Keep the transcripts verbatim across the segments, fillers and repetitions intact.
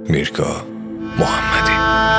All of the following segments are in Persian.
میرگا محمدی.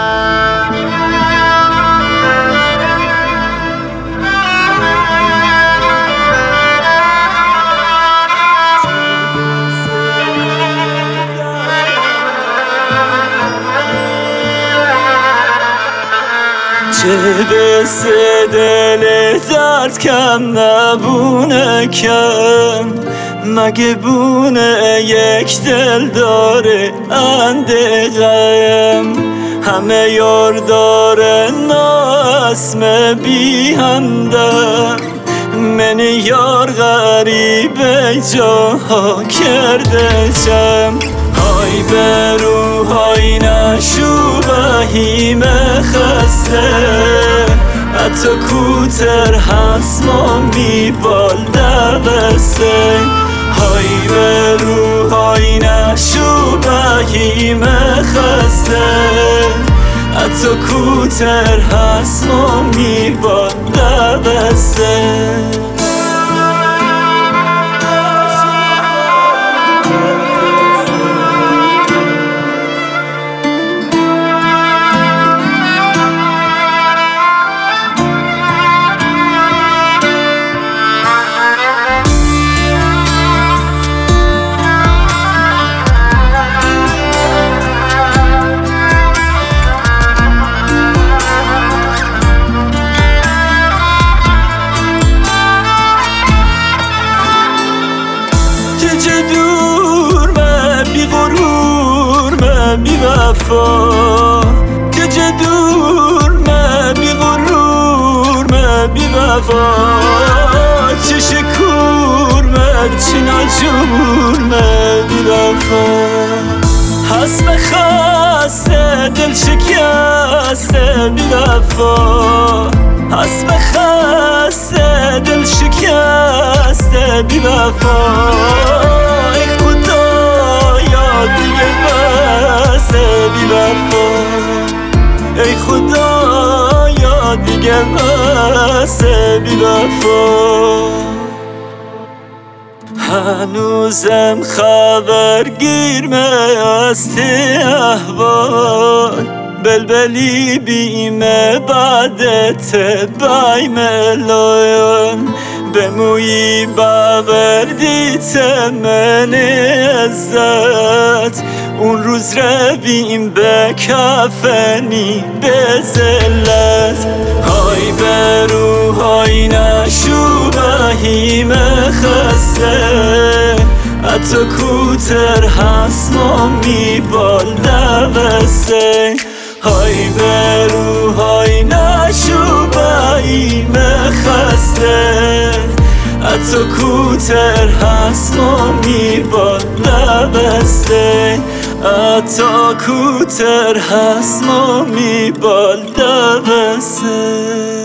چه بسه دل درد کم نبونه کم، مگه بونه یک دل داره انده غم. همه یار داره ناسم بی همدم، من یار غریبه جاها کرده چم. های برو های نشو بهیم خسته، حتی کوتر هست ما میبال دوسته. های برو های نشو بهیم خسته، حتی کوتر هست ما میبال دوسته. که دور من بی غرور من بی وفا، که جه دور من بی غرور من بی وفا. چه شکور من چه ناجور من بی وفا. حسب خسته دل شکسته بی وفا، حسب خسته دل شکسته بی وفا. ای خدایا دیگه بسه بی وفا، ای خدایا دیگه بسه بی وفا. هنوزم خبرگیر است احوال، بلبلی بیمه بعدت بای ملایان. بمویی باوردیت من عزت، اون روز رویم به کفنی به زلت. های برو های نشو بهیم خسته، حتی کوتر هست ما میبال دوسته. های برو های نشو بهیم خسته، حتی کوتر هست ما میبال دوسته. حتی کوتر هست ما میبال دوسته.